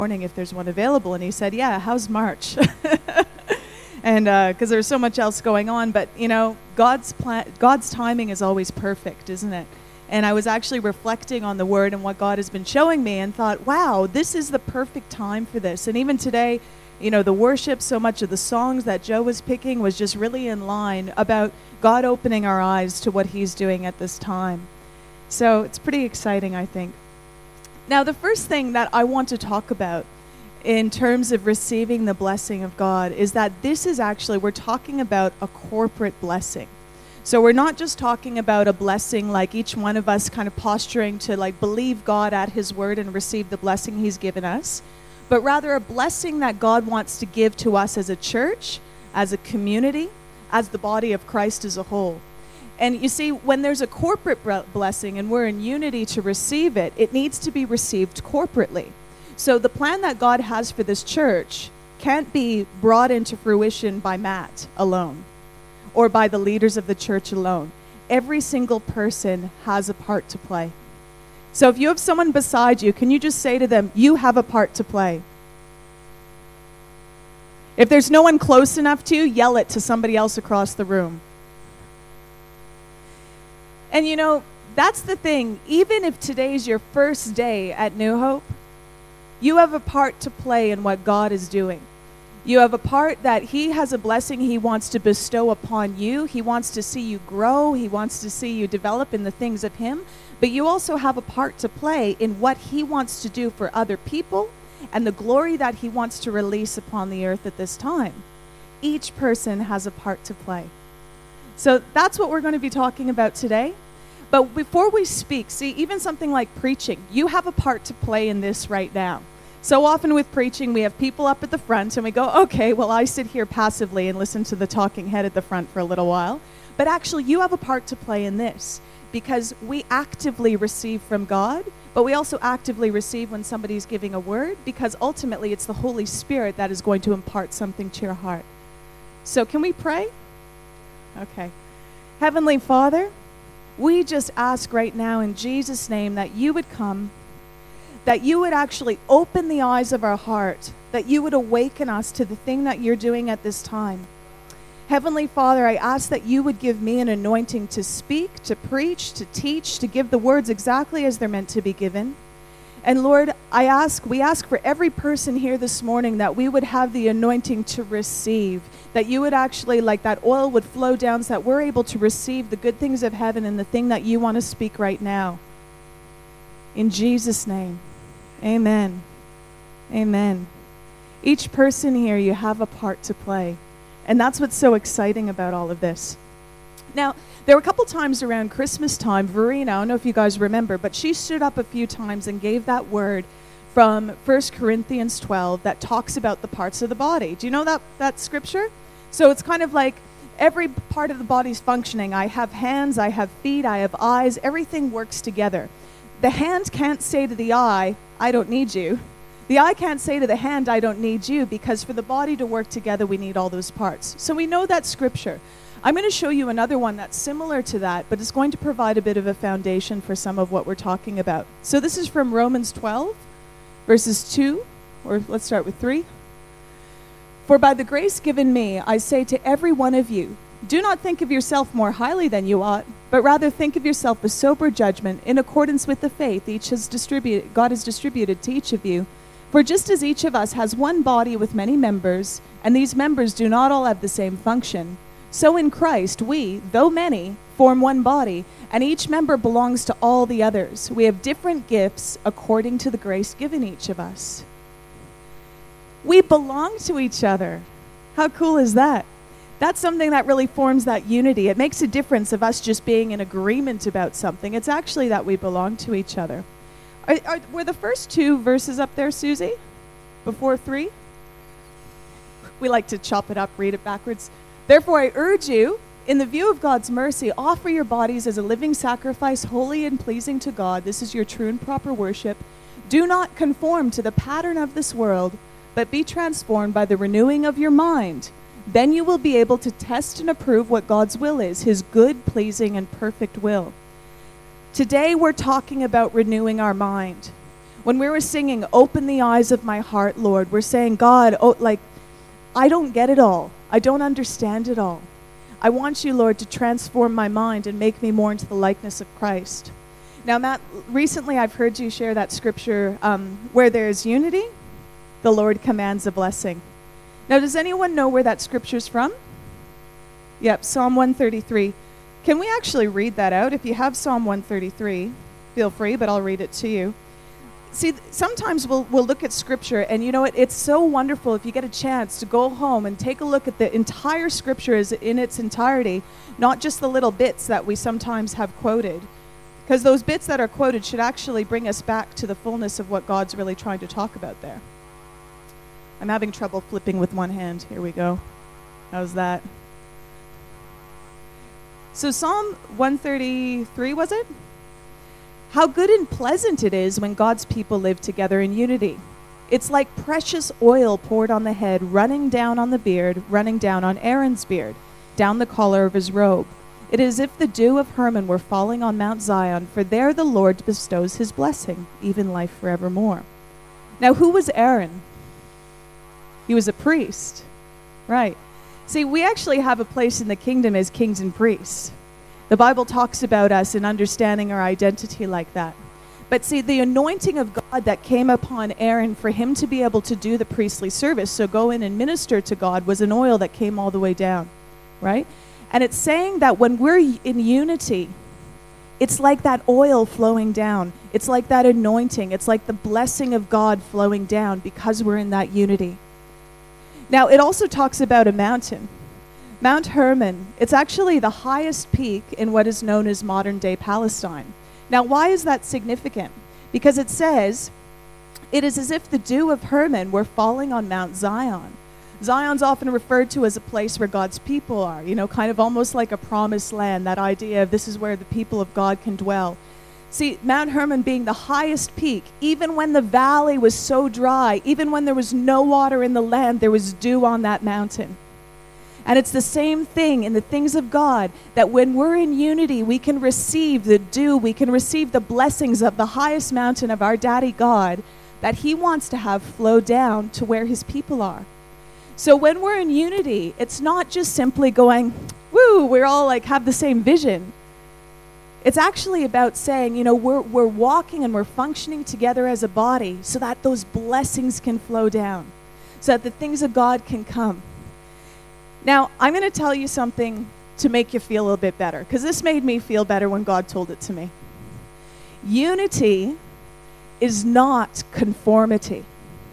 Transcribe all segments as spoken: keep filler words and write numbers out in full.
morning if there's one available. And he said, yeah, how's March? And because uh, there's so much else going on. But, you know, God's plan, God's timing is always perfect, isn't it? And I was actually reflecting on the word and what God has been showing me and thought, wow, this is the perfect time for this. And even today, you know, the worship, so much of the songs that Joe was picking was just really in line about God opening our eyes to what he's doing at this time. So it's pretty exciting, I think. Now, the first thing that I want to talk about in terms of receiving the blessing of God is that this is actually, we're talking about a corporate blessing. So we're not just talking about a blessing like each one of us kind of posturing to like believe God at his word and receive the blessing he's given us, but rather a blessing that God wants to give to us as a church, as a community, as the body of Christ as a whole. And you see, when there's a corporate blessing and we're in unity to receive it, it needs to be received corporately. So the plan that God has for this church can't be brought into fruition by Matt alone or by the leaders of the church alone. Every single person has a part to play. So if you have someone beside you, can you just say to them, you have a part to play? If there's no one close enough to you, yell it to somebody else across the room. And you know, that's the thing. Even if today's your first day at New Hope, you have a part to play in what God is doing. You have a part that he has a blessing he wants to bestow upon you. He wants to see you grow. He wants to see you develop in the things of him. But you also have a part to play in what he wants to do for other people and the glory that he wants to release upon the earth at this time. Each person has a part to play. So that's what we're going to be talking about today. But before we speak, see, even something like preaching, you have a part to play in this right now. So often with preaching, we have people up at the front and we go, okay, well, I sit here passively and listen to the talking head at the front for a little while. But actually, you have a part to play in this because we actively receive from God, but we also actively receive when somebody's giving a word because ultimately it's the Holy Spirit that is going to impart something to your heart. So can we pray? Okay. Heavenly Father, we just ask right now in Jesus' name that you would come, that you would actually open the eyes of our heart, that you would awaken us to the thing that you're doing at this time. Heavenly Father, I ask that you would give me an anointing to speak, to preach, to teach, to give the words exactly as they're meant to be given. And Lord, I ask, we ask for every person here this morning that we would have the anointing to receive, that you would actually, like that oil would flow down so that we're able to receive the good things of heaven and the thing that you want to speak right now. In Jesus' name, amen. Amen. Each person here, you have a part to play. And that's what's so exciting about all of this. Now, there were a couple times around Christmas time, Verena, I don't know if you guys remember, but she stood up a few times and gave that word from First Corinthians twelve that talks about the parts of the body. Do you know that, that scripture? So it's kind of like every part of the body's functioning. I have hands, I have feet, I have eyes, everything works together. The hand can't say to the eye, I don't need you. The eye can't say to the hand, I don't need you, because for the body to work together, we need all those parts. So we know that scripture. I'm going to show you another one that's similar to that, but it's going to provide a bit of a foundation for some of what we're talking about. So this is from Romans twelve, verses two, or let's start with three. For by the grace given me, I say to every one of you, do not think of yourself more highly than you ought, but rather think of yourself with sober judgment in accordance with the faith each has distributed, God has distributed to each of you. For just as each of us has one body with many members, and these members do not all have the same function, so in Christ we, though many, form one body, and each member belongs to all the others. We have different gifts according to the grace given each of us. We belong to each other. How cool is that? That's something that really forms that unity. It makes a difference of us just being in agreement about something. It's actually that we belong to each other. Are, are, were the first two verses up there, Susie? Before three? We like to chop it up, read it backwards. Therefore, I urge you, in the view of God's mercy, offer your bodies as a living sacrifice, holy and pleasing to God. This is your true and proper worship. Do not conform to the pattern of this world, but be transformed by the renewing of your mind. Then you will be able to test and approve what God's will is, his good, pleasing, and perfect will. Today we're talking about renewing our mind. When we were singing, "Open the eyes of my heart, Lord," we're saying, God, oh, like, I don't get it all. I don't understand it all. I want you, Lord, to transform my mind and make me more into the likeness of Christ. Now, Matt, recently I've heard you share that scripture, um, where there is unity, the Lord commands a blessing. Now, does anyone know where that scripture's from? Yep, Psalm one thirty-three. Can we actually read that out? If you have Psalm one thirty-three, feel free, but I'll read it to you. See, sometimes we'll we'll look at scripture, and you know what? It's so wonderful if you get a chance to go home and take a look at the entire scripture as in its entirety, not just the little bits that we sometimes have quoted. Because those bits that are quoted should actually bring us back to the fullness of what God's really trying to talk about there. I'm having trouble flipping with one hand. Here we go. How's that? So Psalm one thirty-three, was it? How good and pleasant it is when God's people live together in unity. It's like precious oil poured on the head, running down on the beard, running down on Aaron's beard, down the collar of his robe. It is as if the dew of Hermon were falling on Mount Zion, for there the Lord bestows his blessing, even life forevermore. Now, who was Aaron? He was a priest, right? See, we actually have a place in the kingdom as kings and priests. The Bible talks about us in understanding our identity like that. But see, the anointing of God that came upon Aaron for him to be able to do the priestly service, so go in and minister to God, was an oil that came all the way down, right? And it's saying that when we're in unity, it's like that oil flowing down. It's like that anointing. It's like the blessing of God flowing down because we're in that unity. Now, it also talks about a mountain. Mount Hermon, it's actually the highest peak in what is known as modern-day Palestine. Now, why is that significant? Because it says, it is as if the dew of Hermon were falling on Mount Zion. Zion's often referred to as a place where God's people are, you know, kind of almost like a promised land, that idea of this is where the people of God can dwell. See, Mount Hermon being the highest peak, even when the valley was so dry, even when there was no water in the land, there was dew on that mountain. And it's the same thing in the things of God, that when we're in unity, we can receive the dew, we can receive the blessings of the highest mountain of our Daddy God that he wants to have flow down to where his people are. So when we're in unity, it's not just simply going, woo, we're all like have the same vision. It's actually about saying, you know, we're we're walking and we're functioning together as a body so that those blessings can flow down, so that the things of God can come. Now, I'm going to tell you something to make you feel a little bit better, because this made me feel better when God told it to me. Unity is not conformity.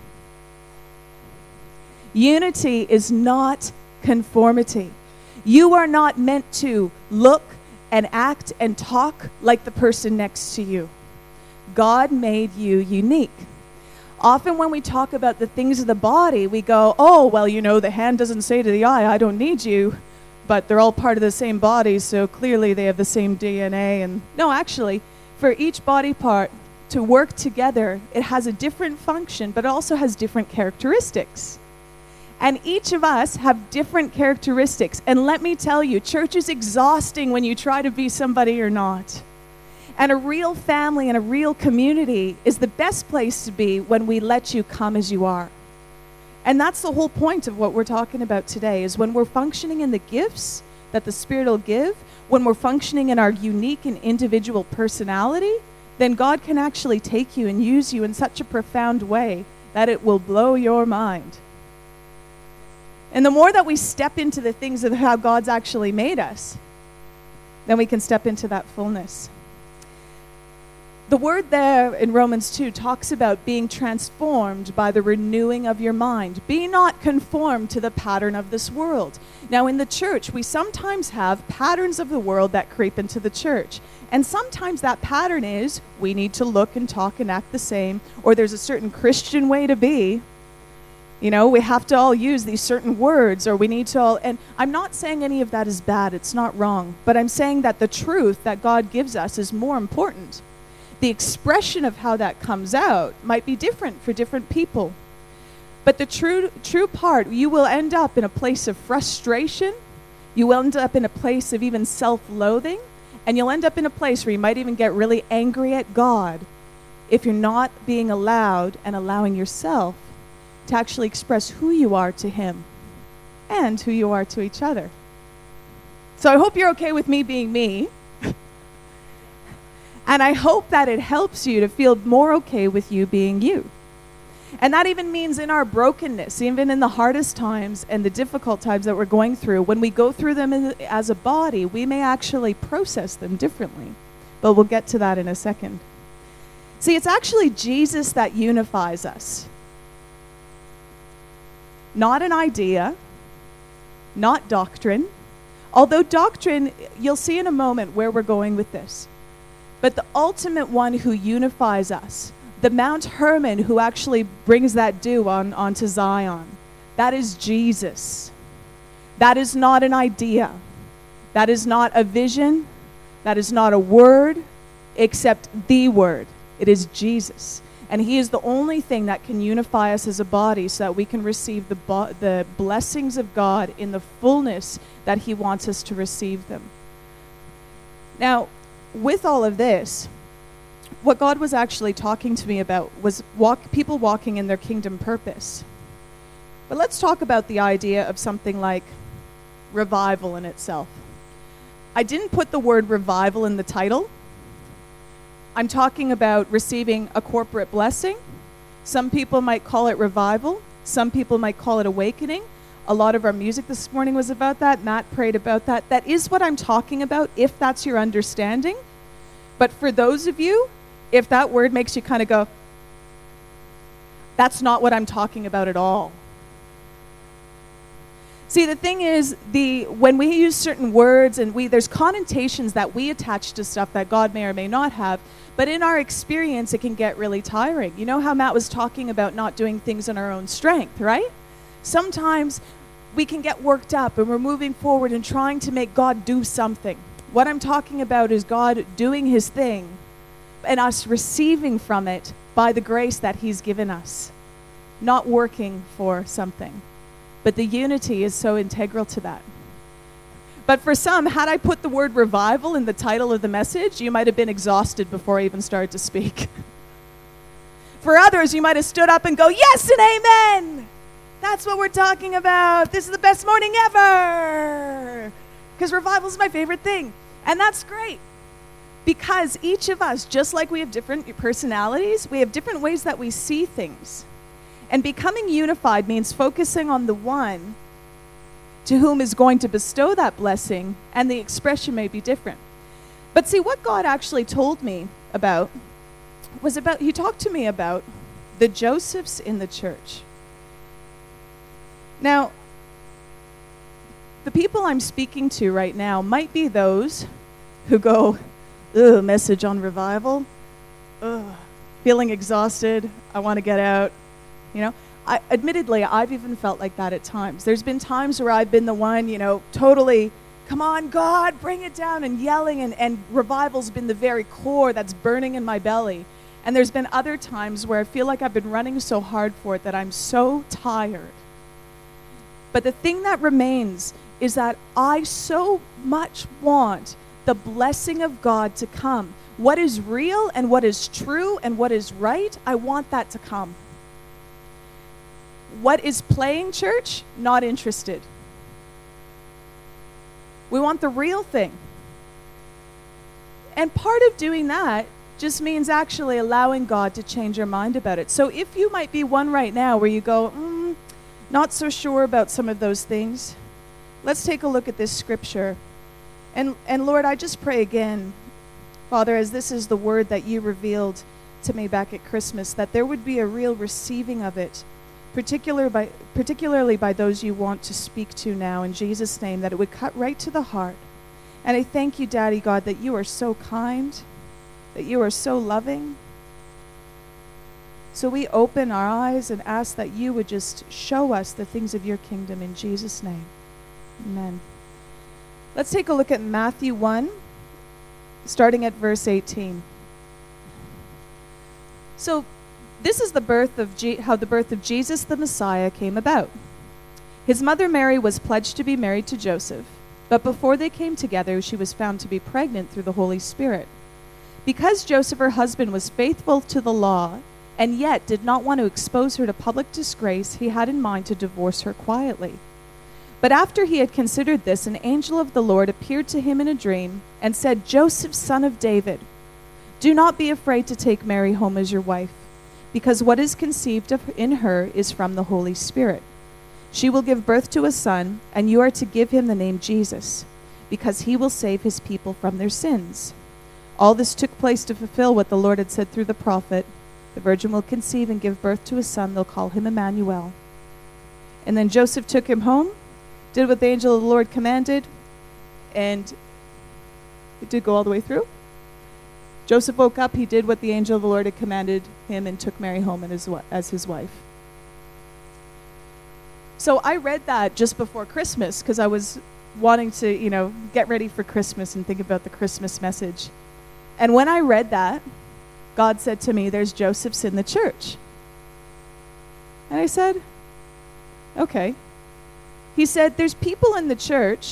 Unity is not conformity. You are not meant to look and act and talk like the person next to you. God made you unique. Often when we talk about the things of the body, we go, oh, well, you know, the hand doesn't say to the eye, I don't need you, but they're all part of the same body, so clearly they have the same D N A. And no, actually, for each body part to work together, it has a different function, but it also has different characteristics. And each of us have different characteristics. And let me tell you, church is exhausting when you try to be somebody you're not. And a real family and a real community is the best place to be when we let you come as you are. And that's the whole point of what we're talking about today, is when we're functioning in the gifts that the Spirit will give, when we're functioning in our unique and individual personality, then God can actually take you and use you in such a profound way that it will blow your mind. And the more that we step into the things of how God's actually made us, then we can step into that fullness. The word there in Romans two talks about being transformed by the renewing of your mind. Be not conformed to the pattern of this world. Now in the church, we sometimes have patterns of the world that creep into the church. And sometimes that pattern is we need to look and talk and act the same, or there's a certain Christian way to be. You know, we have to all use these certain words, or we need to all, and I'm not saying any of that is bad, it's not wrong, but I'm saying that the truth that God gives us is more important. The expression of how that comes out might be different for different people. But the true true part, you will end up in a place of frustration, you will end up in a place of even self-loathing, and you'll end up in a place where you might even get really angry at God if you're not being allowed and allowing yourself to actually express who you are to him and who you are to each other. So I hope you're okay with me being me. And I hope that it helps you to feel more okay with you being you. And that even means in our brokenness, even in the hardest times and the difficult times that we're going through, when we go through them in, as a body, we may actually process them differently. But we'll get to that in a second. See, it's actually Jesus that unifies us. Not an idea, not doctrine. Although doctrine, you'll see in a moment where we're going with this. But the ultimate one who unifies us, the Mount Hermon who actually brings that dew on, onto Zion, that is Jesus. That is not an idea. That is not a vision. That is not a word, except the word. It is Jesus. And he is the only thing that can unify us as a body so that we can receive the, bo- the blessings of God in the fullness that he wants us to receive them. Now, with all of this, what God was actually talking to me about was walk, people walking in their kingdom purpose. But let's talk about the idea of something like revival in itself. I didn't put the word revival in the title. I'm talking about receiving a corporate blessing. Some people might call it revival. Some people might call it awakening. A lot of our music this morning was about that. Matt prayed about that. That is what I'm talking about, if that's your understanding. But for those of you, if that word makes you kind of go, that's not what I'm talking about at all. See, the thing is, the when we use certain words and we there's connotations that we attach to stuff that God may or may not have, but in our experience, it can get really tiring. You know how Matt was talking about not doing things in our own strength, right? Sometimes we can get worked up and we're moving forward and trying to make God do something. What I'm talking about is God doing his thing and us receiving from it by the grace that he's given us, not working for something. But the unity is so integral to that. But for some, had I put the word revival in the title of the message, you might have been exhausted before I even started to speak. For others, you might have stood up and go, yes and amen! That's what we're talking about. This is the best morning ever! Because revival is my favorite thing. And that's great. Because each of us, just like we have different personalities, we have different ways that we see things. And becoming unified means focusing on the one to whom is going to bestow that blessing, and the expression may be different. But see, what God actually told me about was about, he talked to me about the Josephs in the church. Now, the people I'm speaking to right now might be those who go, ugh, message on revival, ugh, feeling exhausted, I want to get out. You know, I, admittedly, I've even felt like that at times. There's been times where I've been the one, you know, totally, come on, God, bring it down, and yelling, and, and revival's been the very core that's burning in my belly. And there's been other times where I feel like I've been running so hard for it that I'm so tired. But the thing that remains is that I so much want the blessing of God to come. What is real and what is true and what is right, I want that to come. What is playing church? Not interested. We want the real thing. And part of doing that just means actually allowing God to change your mind about it. So if you might be one right now where you go, mm, not so sure about some of those things, let's take a look at this scripture. And, and Lord, I just pray again, Father, as this is the word that you revealed to me back at Christmas, that there would be a real receiving of it, particular by, particularly by those you want to speak to now, in Jesus' name, that it would cut right to the heart. And I thank you, Daddy God, that you are so kind, that you are so loving. So we open our eyes and ask that you would just show us the things of your kingdom in Jesus' name. Amen. Let's take a look at Matthew one, starting at verse eighteen. So this is the birth of Je- how the birth of Jesus the Messiah came about. His mother Mary was pledged to be married to Joseph, but before they came together, she was found to be pregnant through the Holy Spirit. Because Joseph, her husband, was faithful to the law and yet did not want to expose her to public disgrace, he had in mind to divorce her quietly. But after he had considered this, an angel of the Lord appeared to him in a dream and said, Joseph, son of David, do not be afraid to take Mary home as your wife, because what is conceived of in her is from the Holy Spirit. She will give birth to a son, and you are to give him the name Jesus, because he will save his people from their sins. All this took place to fulfill what the Lord had said through the prophet. The virgin will conceive and give birth to a son. They'll call him Emmanuel. And then Joseph took him home, did what the angel of the Lord commanded, and it did go all the way through. Joseph woke up, he did what the angel of the Lord had commanded him, and took Mary home and his, as his wife. So I read that just before Christmas because I was wanting to, you know, get ready for Christmas and think about the Christmas message. And when I read that, God said to me, there's Josephs in the church. And I said, okay. He said, there's people in the church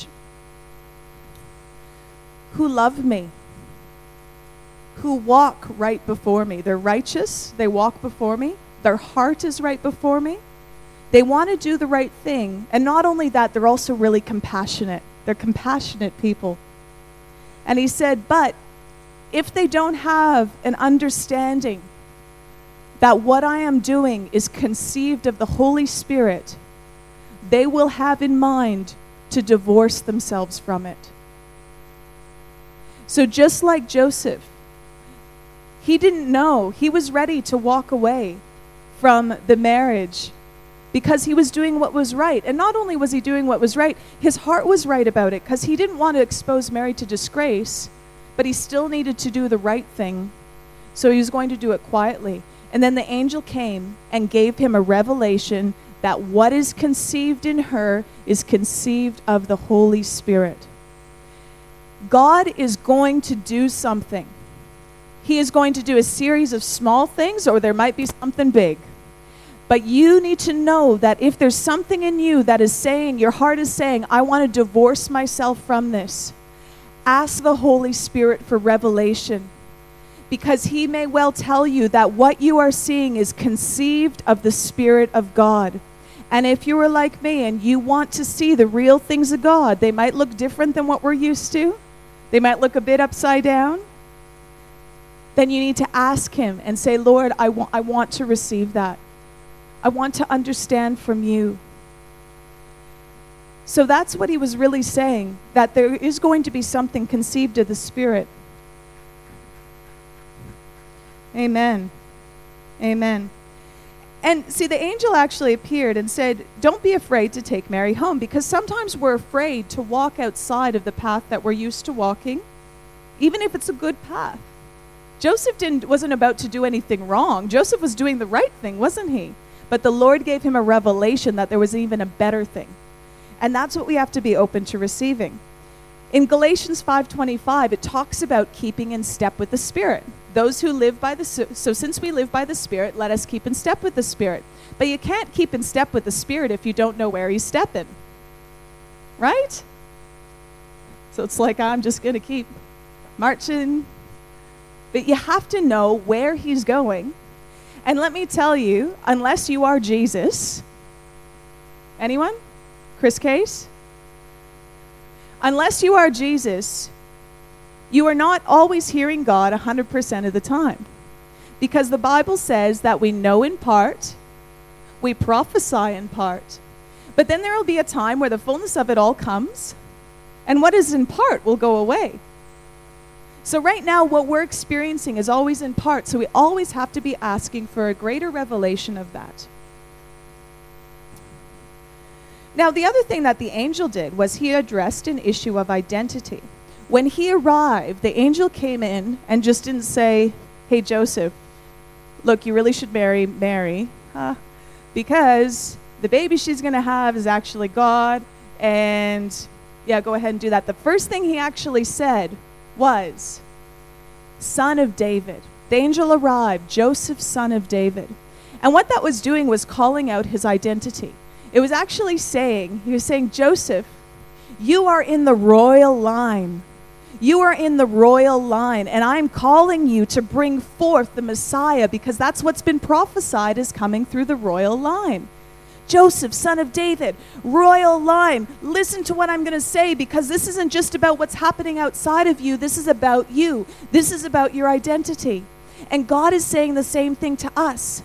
who love me, who walk right before me. They're righteous. They walk before me. Their heart is right before me. They want to do the right thing. And not only that, they're also really compassionate. They're compassionate people. And he said, but if they don't have an understanding that what I am doing is conceived of the Holy Spirit, they will have in mind to divorce themselves from it. So just like Joseph, he didn't know. He was ready to walk away from the marriage because he was doing what was right. And not only was he doing what was right, his heart was right about it because he didn't want to expose Mary to disgrace, but he still needed to do the right thing. So he was going to do it quietly. And then the angel came and gave him a revelation that what is conceived in her is conceived of the Holy Spirit. God is going to do something. He is going to do a series of small things, or there might be something big. But you need to know that if there's something in you that is saying, your heart is saying, I want to divorce myself from this, ask the Holy Spirit for revelation. Because he may well tell you that what you are seeing is conceived of the Spirit of God. And if you are like me and you want to see the real things of God, they might look different than what we're used to. They might look a bit upside down. Then you need to ask him and say, Lord, I, wa- I want to receive that. I want to understand from you. So that's what he was really saying, that there is going to be something conceived of the Spirit. Amen. Amen. And see, the angel actually appeared and said, don't be afraid to take Mary home, because sometimes we're afraid to walk outside of the path that we're used to walking, even if it's a good path. Joseph didn't wasn't about to do anything wrong. Joseph was doing the right thing, wasn't he? But the Lord gave him a revelation that there was even a better thing. And that's what we have to be open to receiving. In Galatians five twenty-five, it talks about keeping in step with the Spirit. Those who live by the, so since we live by the Spirit, let us keep in step with the Spirit. But you can't keep in step with the Spirit if you don't know where he's stepping. Right? So it's like, I'm just going to keep marching. But you have to know where he's going. And let me tell you, unless you are Jesus, anyone? Chris Case? Unless you are Jesus, you are not always hearing God one hundred percent of the time. Because the Bible says that we know in part, we prophesy in part, but then there will be a time where the fullness of it all comes, and what is in part will go away. So right now, what we're experiencing is always in part, so we always have to be asking for a greater revelation of that. Now, the other thing that the angel did was he addressed an issue of identity. When he arrived, the angel came in and just didn't say, hey, Joseph, look, you really should marry Mary, huh? Because the baby she's going to have is actually God, and yeah, go ahead and do that. The first thing he actually said was, son of David. The angel arrived, Joseph, son of David. And what that was doing was calling out his identity. It was actually saying, he was saying, Joseph, you are in the royal line. You are in the royal line, and I'm calling you to bring forth the Messiah, because that's what's been prophesied is coming through the royal line. Joseph, son of David, royal line. Listen to what I'm going to say, because this isn't just about what's happening outside of you. This is about you. This is about your identity. And God is saying the same thing to us.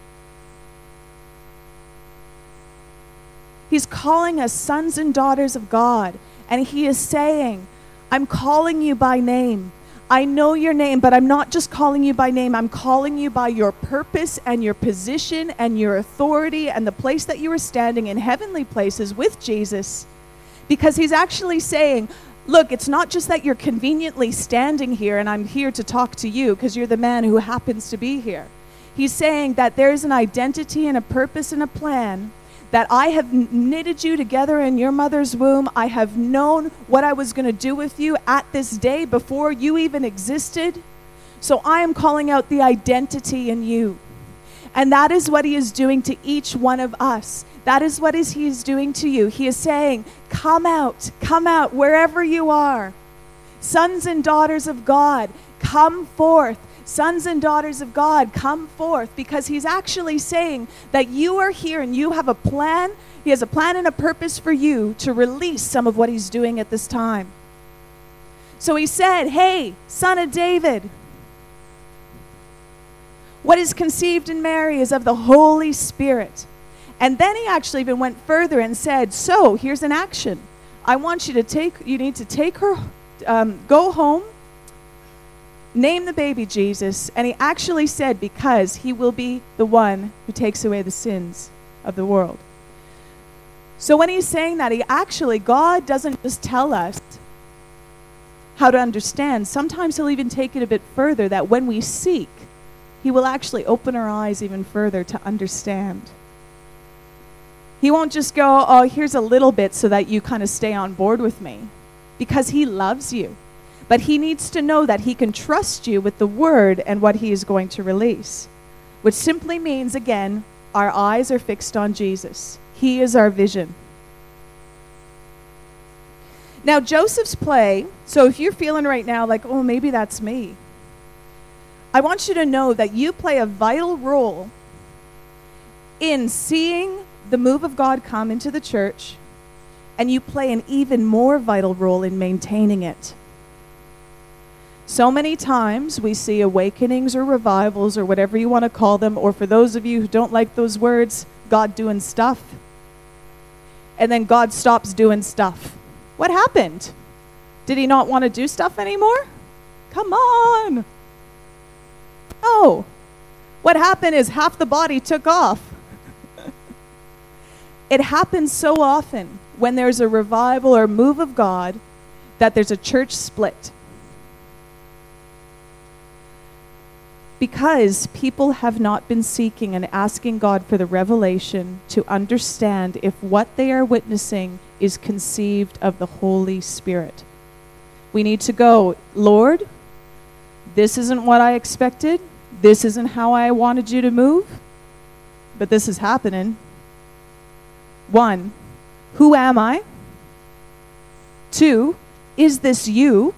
He's calling us sons and daughters of God. And he is saying, I'm calling you by name. I know your name, but I'm not just calling you by name. I'm calling you by your purpose and your position and your authority and the place that you are standing in heavenly places with Jesus. Because he's actually saying, look, it's not just that you're conveniently standing here and I'm here to talk to you because you're the man who happens to be here. He's saying that there's an identity and a purpose and a plan, that I have knitted you together in your mother's womb. I have known what I was going to do with you at this day before you even existed. So I am calling out the identity in you. And that is what he is doing to each one of us. That is what is he is doing to you. He is saying, come out, come out wherever you are. Sons and daughters of God, come forth. Sons and daughters of God, come forth, because he's actually saying that you are here and you have a plan. He has a plan and a purpose for you to release some of what he's doing at this time. So he said, hey, son of David, what is conceived in Mary is of the Holy Spirit. And then he actually even went further and said, so here's an action. I want you to take, you need to take her, um, go home, name the baby Jesus. And he actually said, because he will be the one who takes away the sins of the world. So when he's saying that, he actually, God doesn't just tell us how to understand. Sometimes he'll even take it a bit further, that when we seek, he will actually open our eyes even further to understand. He won't just go, oh, here's a little bit so that you kind of stay on board with me, because he loves you. But he needs to know that he can trust you with the word and what he is going to release, which simply means, again, our eyes are fixed on Jesus. He is our vision. Now, Joseph's play, so if you're feeling right now like, oh, maybe that's me, I want you to know that you play a vital role in seeing the move of God come into the church, and you play an even more vital role in maintaining it. So many times we see awakenings or revivals or whatever you want to call them, or for those of you who don't like those words, God doing stuff. And then God stops doing stuff. What happened? Did he not want to do stuff anymore? Come on. No. What happened is half the body took off. It happens so often when there's a revival or move of God that there's a church split. Because people have not been seeking and asking God for the revelation to understand if what they are witnessing is conceived of the Holy Spirit. We need to go, Lord, this isn't what I expected. This isn't how I wanted you to move, but this is happening. One, who am I? Two, is this you?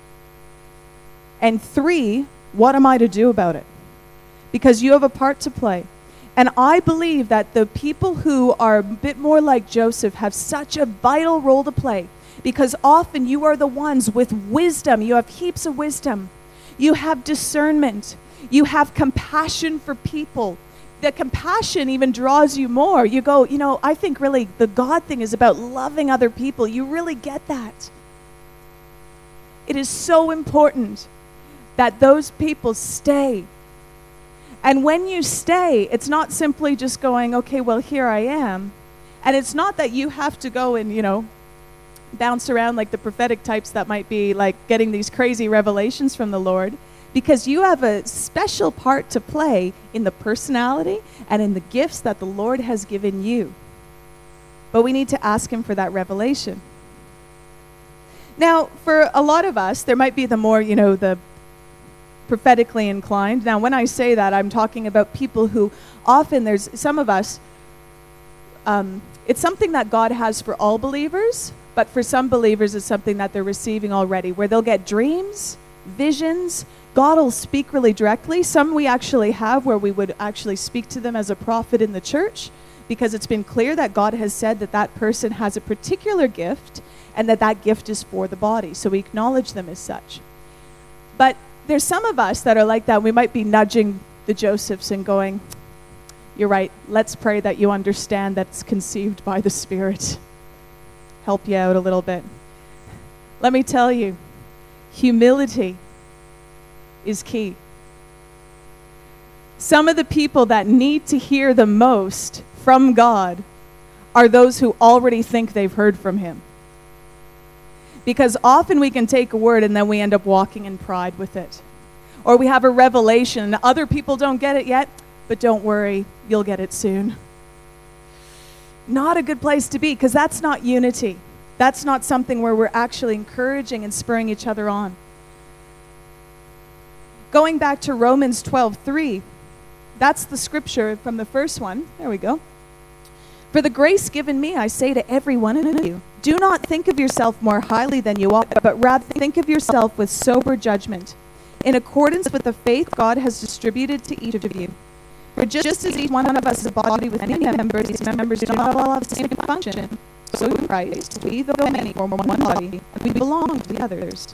And three, what am I to do about it? Because you have a part to play. And I believe that the people who are a bit more like Joseph have such a vital role to play, because often you are the ones with wisdom. You have heaps of wisdom. You have discernment. You have compassion for people. The compassion even draws you more. You go, you know, I think really the God thing is about loving other people. You really get that. It is so important that those people stay. And when you stay, it's not simply just going, okay, well, here I am. And it's not that you have to go and, you know, bounce around like the prophetic types that might be like getting these crazy revelations from the Lord, because you have a special part to play in the personality and in the gifts that the Lord has given you. But we need to ask him for that revelation. Now, for a lot of us, there might be the more, you know, the prophetically inclined. Now, when I say that, I'm talking about people who often, there's some of us, um, it's something that God has for all believers, but for some believers it's something that they're receiving already, where they'll get dreams, visions. God will speak really directly. Some we actually have where we would actually speak to them as a prophet in the church, because it's been clear that God has said that that person has a particular gift and that that gift is for the body. So we acknowledge them as such. But there's some of us that are like that. We might be nudging the Josephs and going, you're right, let's pray that you understand that it's conceived by the Spirit. Help you out a little bit. Let me tell you, humility is key. Some of the people that need to hear the most from God are those who already think they've heard from Him. Because often we can take a word and then we end up walking in pride with it. Or we have a revelation and other people don't get it yet, but don't worry, you'll get it soon. Not a good place to be, because that's not unity. That's not something where we're actually encouraging and spurring each other on. Going back to Romans twelve three, that's the scripture from the first one. There we go. For the grace given me, I say to every one of you, do not think of yourself more highly than you ought, but rather think of yourself with sober judgment, in accordance with the faith God has distributed to each of you. For just as each one of us is a body with many members, these members do not all have the same function, so in Christ, we, though many, form one body, and we belong to the others.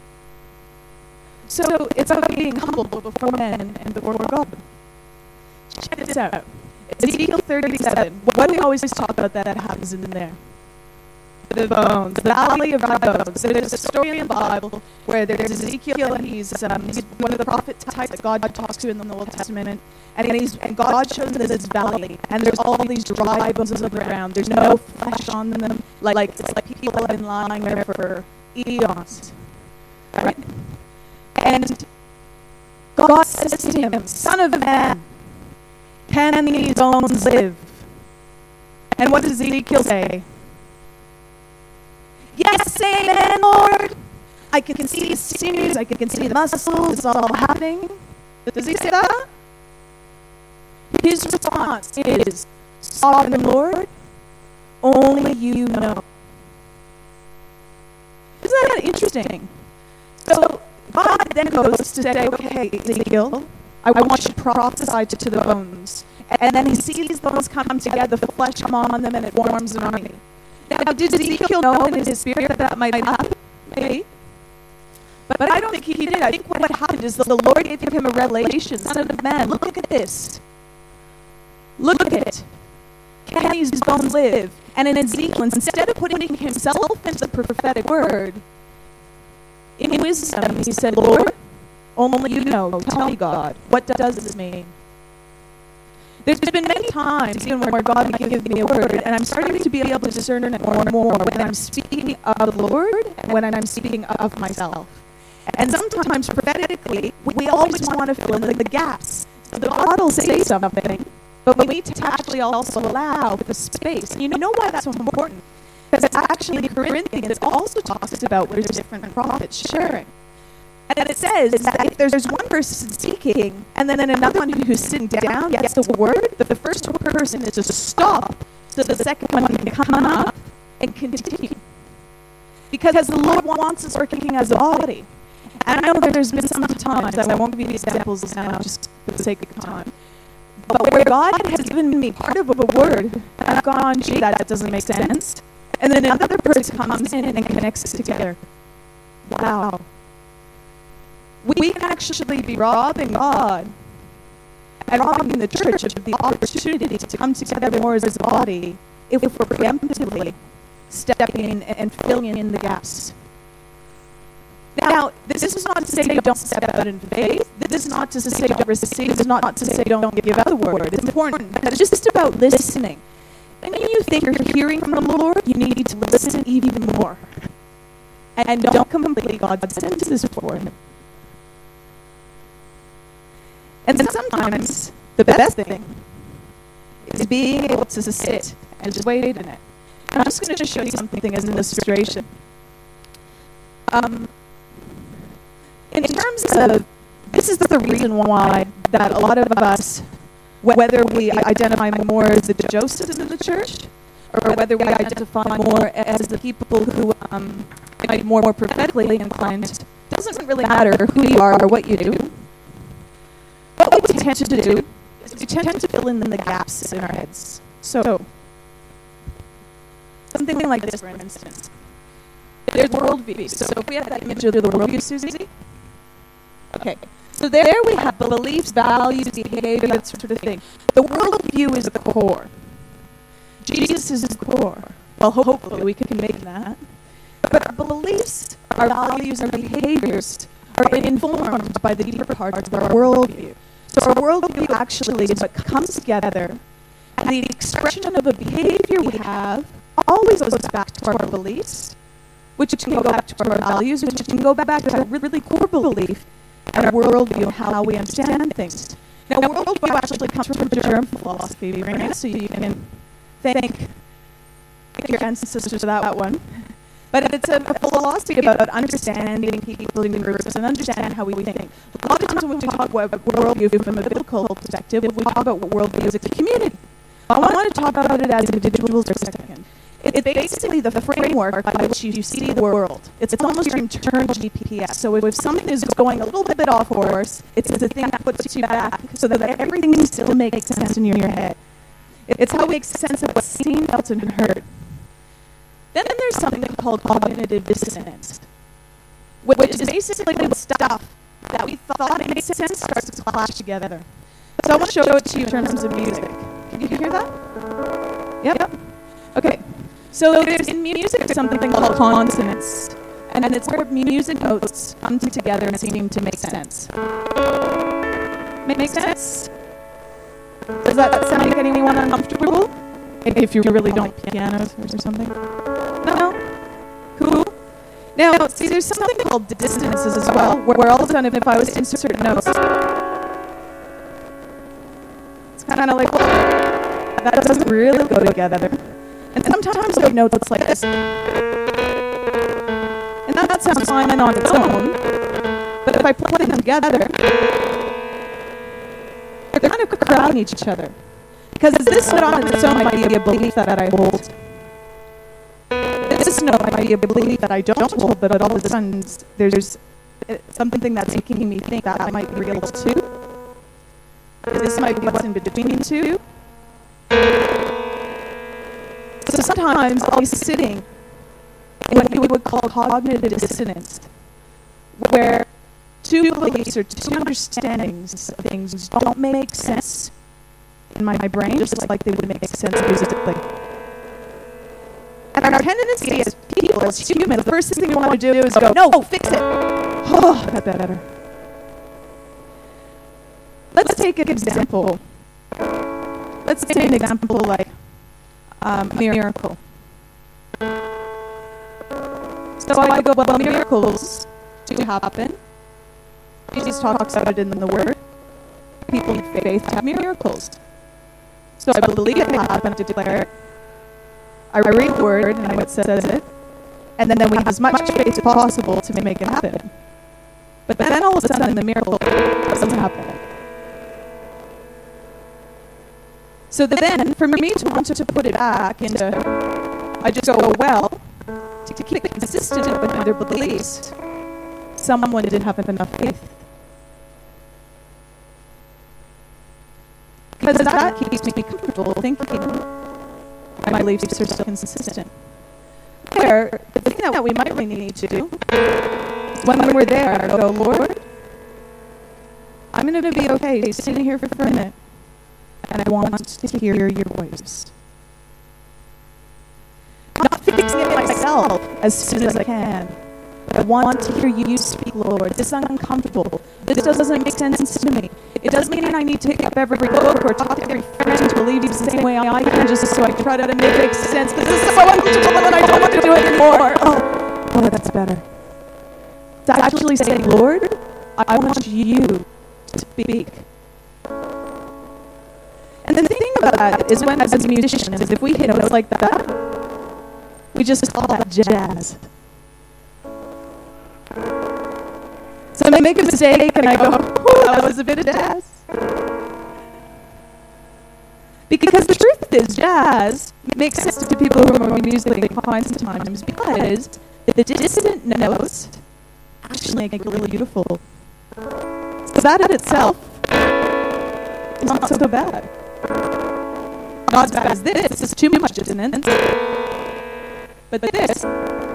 So it's about being humble before men and before God. Check this out. Ezekiel thirty-seven. What do we always talk about that happens in there? The bones, the valley of dry bones. There's a story in the Bible where there's Ezekiel, and he's, um, he's one of the prophet types that God talks to in the Old Testament, and, he's, and God shows him this valley, and there's all these dry bones on the ground. There's no flesh on them, like, like it's like people have been lying there for eons, right? And God says to him, "Son of man, can these bones live?" And what does Ezekiel say? "Yes, amen, Lord. I can see the sinews, I can see the muscles, it's all happening." Does he say that? His response is, "Sovereign Lord, only you know." Isn't that interesting? So God then goes to say, "Okay, Ezekiel, I want you to prophesy to the bones." And then he sees these bones come together, the flesh come on them, and it forms an army. Now, did Ezekiel know in his spirit that that might happen? Maybe. But, but I don't think he did. I think what happened is the Lord gave him a revelation. "Son of man, look at this. Look at it. Can these bones live?" And in Ezekiel, instead of putting himself into the prophetic word, in wisdom, he said, "Lord, only you know. Tell me, God, what does this mean?" There's been many times, even where God would give me a word, and I'm starting to be able to discern it more and more when I'm speaking of the Lord and when I'm speaking of myself. And sometimes prophetically, we always want to fill in the gaps. So the God will say something, but we need to actually also allow the space. And you know why that's so important? Because actually in Corinthians, it also talks about where there's different prophets sharing. And it says that if there's one person speaking, and then another one who's sitting down gets the word, that the first person is to stop so the second one can come up and continue. Because the Lord wants us working as a body. And I know that there's been some times, I won't give you the examples now just for the sake of time, but where God has given me part of a word, and I've gone, "Gee, that doesn't make sense." And then another person comes in and connects us together. Wow. We can actually be robbing God and robbing the church of the opportunity to come together more as a body if we're preemptively stepping in and filling in the gaps. Now, this is not to say don't step out in faith. This is not to say don't receive. This is not to say don't give out the word. It's important. It's just about listening. When you think you're hearing from the Lord, you need to listen even more. And don't complete God's sentences for Him. And sometimes the best thing is being able to sit and just wait in it. And I'm just going to show you something as an illustration. Um, in terms of, this is the reason why that a lot of us whether we identify more as the Josephs in the church, or whether we identify more as the people who um, might be more, more prophetically inclined, doesn't really matter who you are or what you do. What we tend to do is we tend to fill in the gaps in our heads. So, something like this, for instance. There's worldview. So if we have that image of the worldview, Susie. Okay. So there we have beliefs, values, behavior, that sort of thing. The worldview is the core. Jesus is the core. Well, hopefully we can make that. But our beliefs, our values, our behaviors are informed by the deeper parts of our worldview. So our worldview actually is what comes together, and the expression of a behavior we have always goes back to our beliefs, which can go back to our values, which can go back to our really core belief and our worldview and how we understand things. Now, worldview actually comes from the germ philosophy, right? So you can thank your ancestors for that one. But it's a, a philosophy about understanding people in groups and understanding how we think. A lot of times when we talk about worldview from a biblical perspective, we talk about worldview as a community. I want to talk about it as individuals for a second. It's basically the framework by which you see the world. It's almost your internal G P S. So if something is going a little bit off course, it's the thing that puts you back so that everything still makes sense in your head. It's how we make sense of what's seen, felt, and heard. Then there's something called cognitive dissonance, which is basically when stuff that we thought made sense starts to clash together. So I want to show it to you in terms of music. Can you hear that? Yep. yep. Okay. So there's in music something called consonance, and it's where music notes come together and seem to make sense. Make sense? Does that sound like anyone uncomfortable? If you really don't pianos or something? No? Cool? Now, see, there's something called dissonances as well, where all of a sudden if I was to insert notes, it's kind of like, well, that doesn't really go together. And sometimes we have notes like this. And that, that sounds fine on its own. But if I play them together, they're kind of crowding each other. Because this note on its own might be a belief that I hold. This note might be a belief that I don't hold, but all of a sudden there's something that's making me think that I might be real too. This might be what's in between two. So sometimes I'll be sitting in what we would call cognitive dissonance, where two beliefs or two understandings of things don't make sense in my, my brain, just like they would make sense musically. And our tendency as people, as humans, the first thing we want to do is go, no, fix it. Oh, that's better. Let's take an example. Let's take an example like um, miracle. So I go, well, miracles do happen. Jesus talks about it in the Word. People in faith have miracles. So I believe it happened to declare it. I read the Word and I know it says it. And then, then we have as much faith as possible to make it happen. But then all of a sudden the miracle doesn't happen. So then, for me to want to put it back into, I just go, well, to keep it consistent with their beliefs, someone didn't have enough faith. Because that keeps me comfortable thinking my beliefs are still consistent. Where the thing that we might really need to do is when we're there, go, Lord, I'm going to be okay sitting here for a minute, and I want to hear your voice. Not fixing it myself as soon as I can. I want to hear you speak, Lord. This is uncomfortable. This doesn't make sense to me. It doesn't mean I need to pick up every book or talk to every friend who believes the same way I can, just so I try to make it make sense. Because this is so uncomfortable and I don't want to do it anymore. Oh, oh, that's better. It's actually saying, Lord, I want you to speak. And the thing about that is when, as musicians, if we hit notes like that, we just call that jazz. So I make a mistake and I go, oh, that was a bit of jazz. Because the truth is, jazz makes sense to people who are more musically inclined sometimes because the dissonant notes actually make it really beautiful. So that in itself is not so bad. Not as bad as this. This is too much dissonance. But this, it's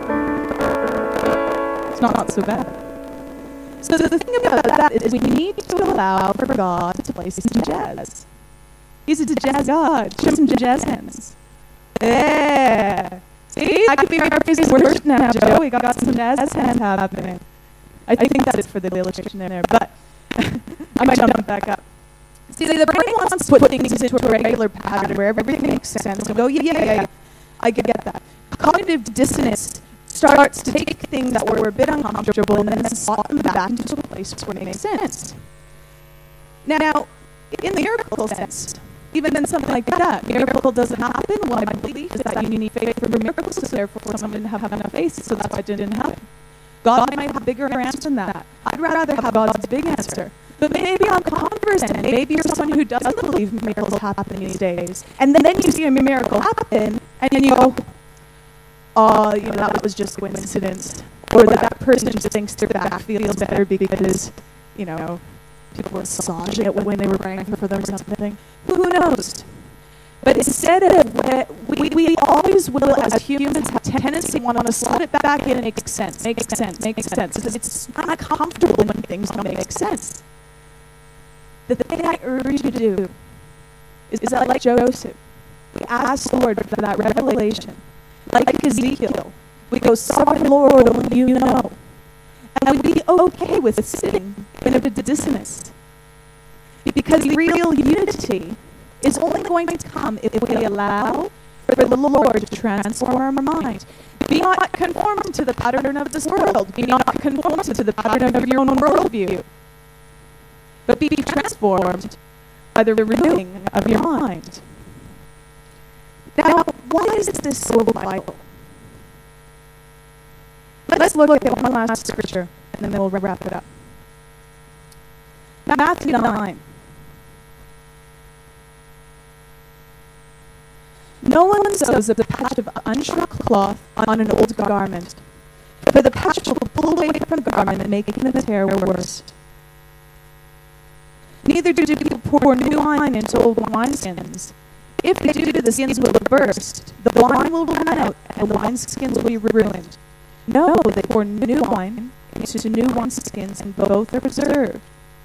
not, not so bad. So the thing about that is we need to allow for God to play some jazz. He's a jazz God. Show some jazz hands. Yeah. See, that could be our praise and worship now, Joe. We got some jazz hands happening. I think that's it for the illustration there, but I might jump back up. See, the brain wants to put things into a regular pattern where everything makes sense. We go, yeah, yeah, yeah, I get that. Cognitive dissonance starts to take things that were a bit uncomfortable and then slot them back into a place where they make sense. Now, in the miracle sense, even in something like that, miracle doesn't happen. Well, my belief is that you need faith for miracles, so therefore someone didn't have enough faith, so that's why it didn't happen. God might have a bigger answer than that. I'd rather have God's big answer. But maybe on converse end, maybe you're someone who doesn't believe miracles happen these days. And then you see a miracle happen, and you go, oh, you know, that was just coincidence. Or that that person just thinks their back feels better because, you know, people were massaging it when they were praying for them or something. Who knows? But instead of, we, we always will, as humans, have tendency to want to slot it back in and make sense, make sense, make sense. Because it's not comfortable when things don't make sense. The thing I urge you to do is, is that like Joseph, we ask the Lord for that revelation. Like Ezekiel, we go, Sovereign Lord, only you know. And we'd be okay with sitting in a dissonance. Because real unity is only going to come if we allow for the Lord to transform our mind. Be not conformed to the pattern of this world. Be not conformed to the pattern of your own worldview. But be transformed by the renewing of your mind. Now, why is this so vital? Let's look at one last scripture, and then we'll wrap it up. Matthew nine. No one sews a patch of unshrunk cloth on an old garment, for the patch will pull away from the garment, making the tear worse. Neither do people pour new wine into old wineskins. If they do, the skins will burst, the wine will run out, and the wineskins will be ruined. No, they pour new wine into new wineskins, and both are preserved.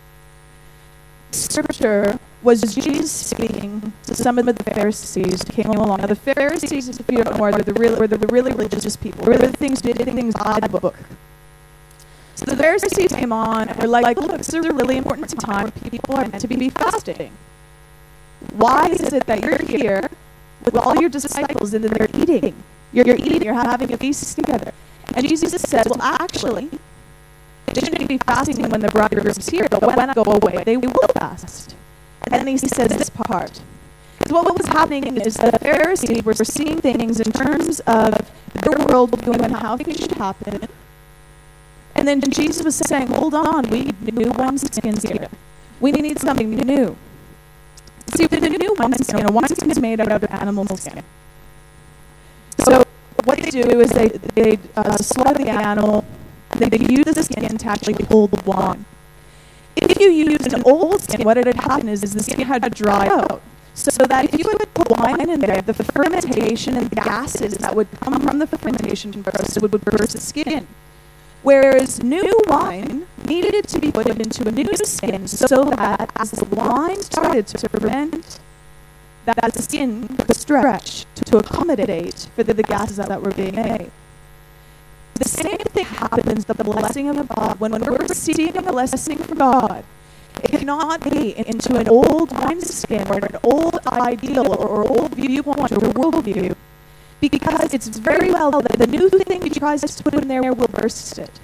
Scripture was Jesus speaking to some of the Pharisees who came along. Now, the Pharisees, if you don't know, were the really, were the really religious people. Were the things did things by the book. So the Pharisees came on and were like, look, this is a really important time where people are meant to be fasting. Why is it that you're here with all your disciples and then they're eating? You're, you're eating, you're having a feast together. And Jesus says, well, actually, they shouldn't be fasting when the bridegroom's here, but when I go away, they will fast. And then he says this part. Because what was happening is that the Pharisees were seeing things in terms of their worldview and how things should happen. And then Jesus was saying, hold on, we need new wineskins here. We need something new. See, the new wineskin, a wineskin is made out of animal skin. So what they do is they, they uh, slaughter the animal, they use the skin to actually hold the wine. If you use an old skin, what had happened is, is the skin had to dry out. So that if you would put wine in there, the fermentation and the gases that would come from the fermentation process would burst the skin. Whereas new wine needed to be put into a new skin so that as the wine started to ferment, that the skin could stretch to accommodate for the, the gases that, that were being made. The same thing happens, the blessing of God. When we're receiving a blessing from God, it cannot be into an old wineskin or an old ideal or old viewpoint or worldview, because it's very well that the new thing he tries to put in there will burst it.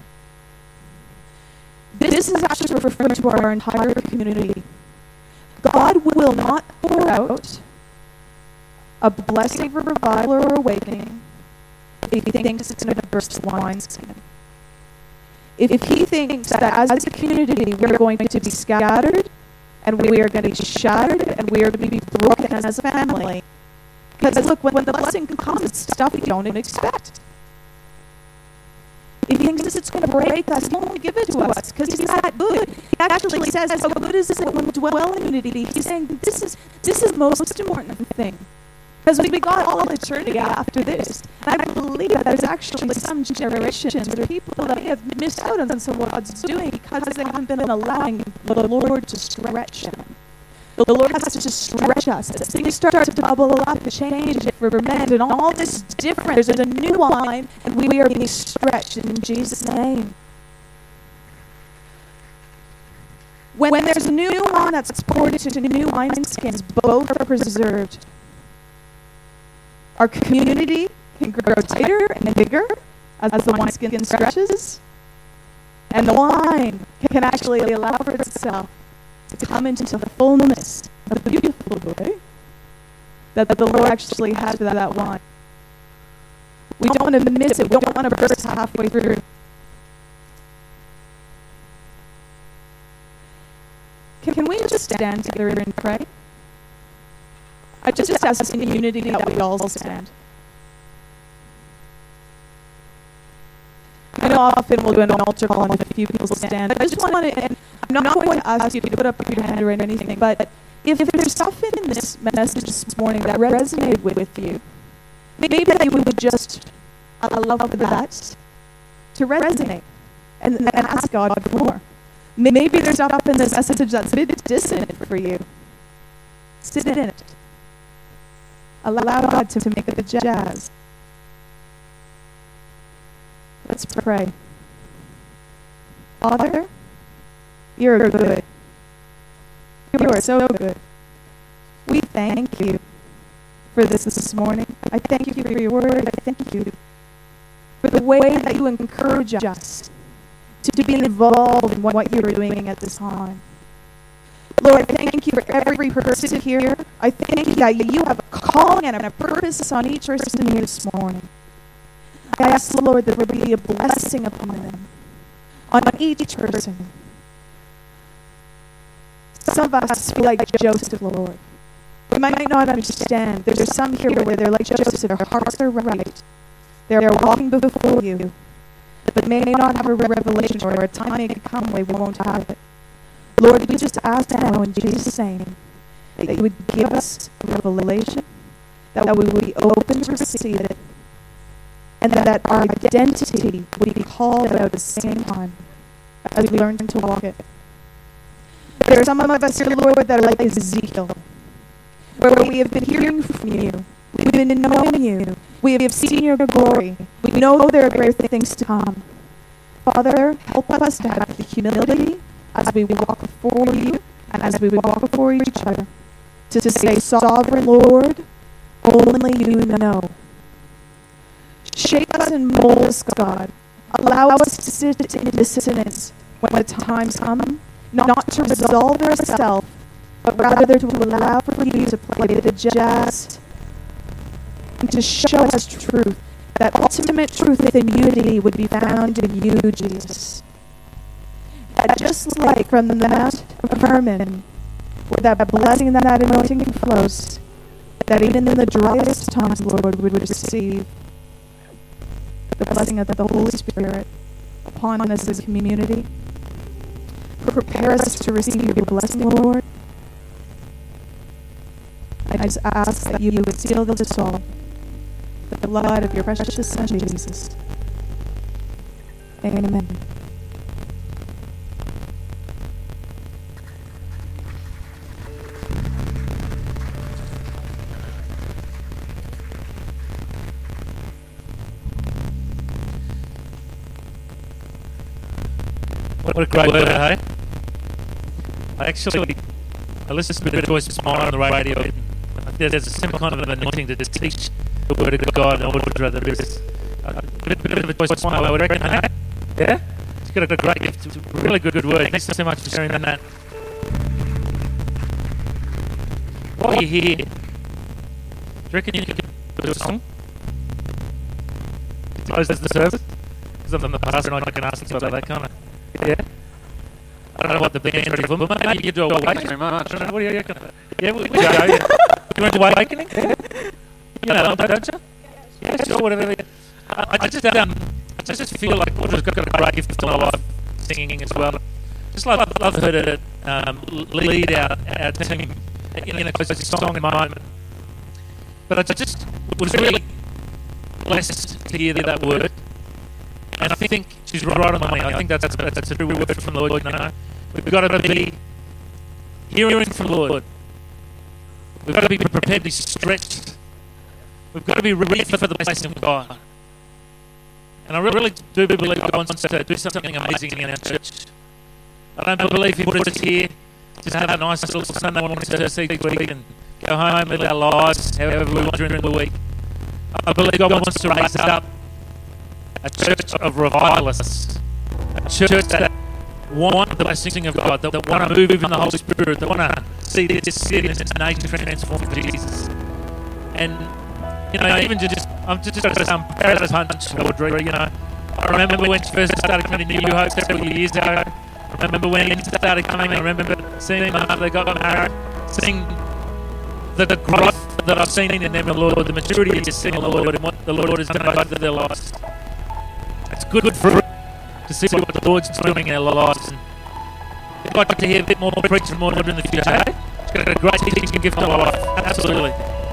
This is actually referring to our entire community. God will not pour out a blessing of revival or awakening if he thinks it's going to burst the wineskin. If, if he thinks that as a community we're going to be scattered and we are going to be shattered, and we are going to be broken as a family. Because look, when the blessing comes, it's stuff we don't expect. If he thinks it's going to break us, he won't give it to us because he's that good. He actually says, how good is it when we dwell in unity? He's saying this is this is the most important thing. Because we got all eternity after this. And I believe that there's actually some generations or people that may have missed out on some of what God's doing because they haven't been allowing the Lord to stretch them. The Lord has to stretch us. As things start to bubble up, to change, ferment, and all this different. There's a new wine, and we are being stretched in Jesus' name. When, when there's new wine that's poured into new wineskins, both are preserved. Our community can grow tighter and bigger as the wineskin stretches, and the wine can actually allow for itself to come into the fullness of the beautiful way that, that the Lord actually has for that, that wine. We don't want to miss it. We don't want to burst halfway through. Can, can we just stand together and pray? I just ask in unity that we all stand. I know often we'll do an altar call and a few people stand. I just want to, and I'm not going to ask you to put up your hand or anything, but if, if there's stuff in this message this morning that resonated with, with you, maybe that you would just allow for that to resonate and, and ask God for more. Maybe there's stuff in this message that's a bit dissonant for you. Sit in it. Allow God to, to make the jazz. Let's pray. Father, you're good. You are so good. We thank you for this this morning. I thank you for your word. I thank you for the way that you encourage us to, to be involved in what you're doing at this time. Lord, I thank you for every person here. I thank you that you have a calling and a purpose on each person here this morning. I ask the Lord that there would be a blessing upon them, on each person. Some of us feel like Joseph, Lord. We might not understand. There's some here where they're like Joseph. Their hearts are right. They're walking before you, but may not have a revelation, or a time may come where we won't have it. Lord, we just ask now in Jesus' name that you would give us a revelation, that we would be open to receive it, and that our identity would be called out at the same time as we learn to walk it. There are some of us here, Lord, that are like Ezekiel, where we have been hearing from you. We've been knowing you. We have seen your glory. We know there are great things to come. Father, help us to have the humility as we walk before you and as we walk before each other, to, to say, Sovereign Lord, only you know. Shape us and mold us, God. Allow us to sit in dissonance when the times come, not to resolve ourselves, but rather to allow for you to play the jazz and to show us truth. That ultimate truth within unity would be found in you, Jesus. That just like from the Mount of Hermon, where that blessing and that anointing flows, that even in the driest times, Lord, we would receive the blessing of the Holy Spirit upon us as a community. Prepare us to receive your blessing, Lord. I just ask that you would seal this all with the blood of your precious Son, Jesus. Amen. What a great word, hey? I actually, I listened to a bit of Joyce Meyer on the radio. And there's a simple kind of anointing to just teach the word of God in order that there is a bit, bit of a Joyce Meyer, I would reckon, hey? Yeah? She's got a great gift, it's a really good, good word. Thanks so much for sharing that. While you're here, do you reckon you could do a song? Close the service? Because I'm the pastor and I can ask things like that, can't I? Yeah? I don't know what the band's ready for, but maybe you do Awakening. I don't know. What do you reckon? Yeah, we, we go. Yeah. You want to Awakening? You know, don't you? Yeah, sure, whatever. I, I just um, I just feel like Audra's got a great gift to my life, singing as well. Just love, love her to um, lead our, our team in a close song in my moment. But I just was really blessed to hear that word. And I think she's right on the money. I think that's, that's, that's a true word from the Lord. You know? We've got to be hearing from the Lord. We've got to be prepared to be stretched. We've got to be ready for the blessing of God. And I really do believe God wants to do something amazing in our church. I don't believe He put us here just have a nice little Sunday morning service each week and go home, live our lives however we want during the week. I believe God wants to raise up a church of revivalists, a church that want the blessing of God, that, that want to move in the Holy Spirit, that want to see this city and this nation transformed for Jesus. And, you know, even just, I'm just got some parallel hunch, Audrey, you know. I remember when she first started coming to New Hope several years ago. I remember when it started coming, I remember seeing them after they got married, seeing the, the growth that I've seen in them, the Lord, the maturity of seeing the Lord and what the Lord has done over their lives. It's good for to see what the Lord's doing in our lives. And I'd like to hear a bit more preaching more in the future. Eh? She's got a great teaching gift to our life. Absolutely.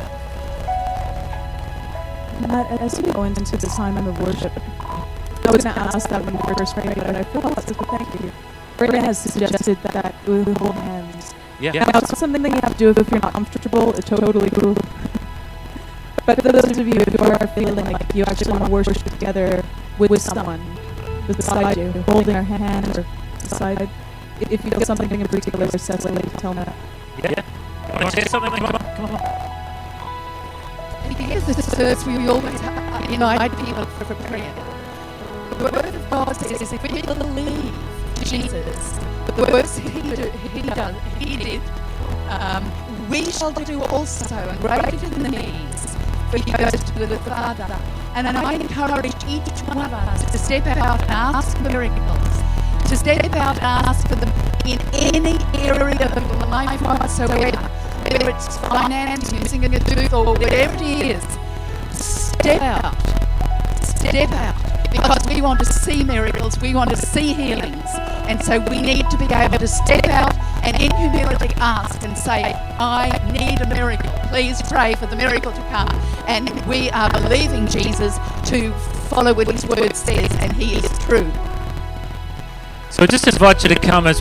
Matt, as we go into this time of worship, I was going to ask that when we first prayed, but I feel like to thank you. Brenda has suggested that we hold hands. Yeah. Now, it's something that you have to do if you're not comfortable. It's totally cool. But for those of you who are feeling like you actually want to worship together with, with someone beside you, holding their hand or beside, if you feel something in particular, Cecily, tell me. Yeah. Want to say something? Come on, come on. Here's the service we always have, unite people for, for prayer. The Word of God says if we believe Jesus, the works he, do, he, does, he did, um, we shall do also, and greater than these, for he goes to the Father. And, and I encourage each one of us to step out and ask for miracles, to step out and ask for them in any area of life whatsoever, whether it's finance, using a tooth, or whatever it is. Step out. Step out. Because we want to see miracles, we want to see healings. And so we need to be able to step out and in humility ask and say, I need a miracle. Please pray for the miracle to come. And we are believing Jesus to follow what his word says, and he is true. So I just invite you to come as